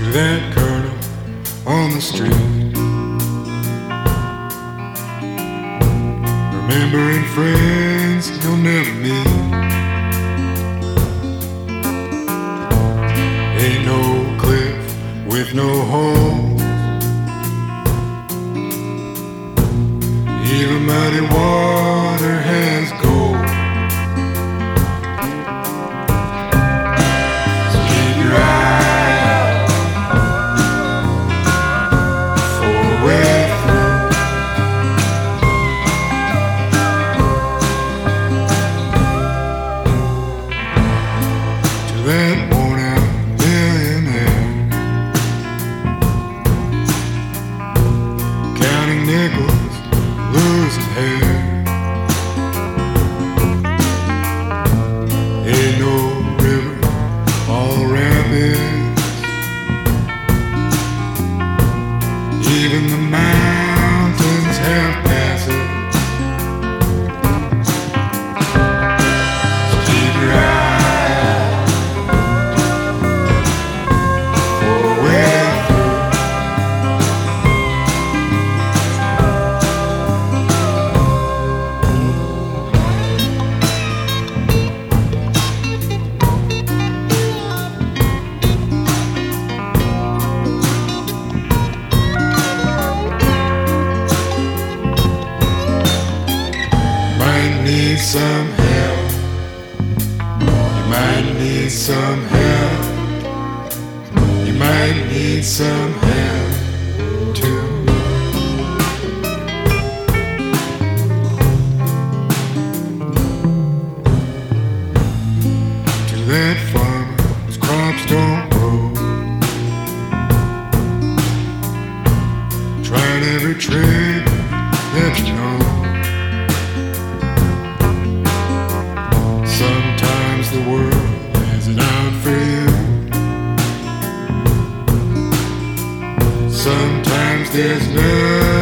that colonel on the street, remembering friends you'll never meet. Ain't no cliff with no holes, even muddy water has gold. So keep your eye out for a way through. To that worn out millionaire, counting nickels, losing hair. Ain't no river, all rapids, even the mountains have passes. So keep your eye out for a way through. Might need some help. You might need some help. You might need some help too. To that farmer whose crops don't grow, trying every trick that you know. Sometimes the world has it out for you. Sometimes there's nothing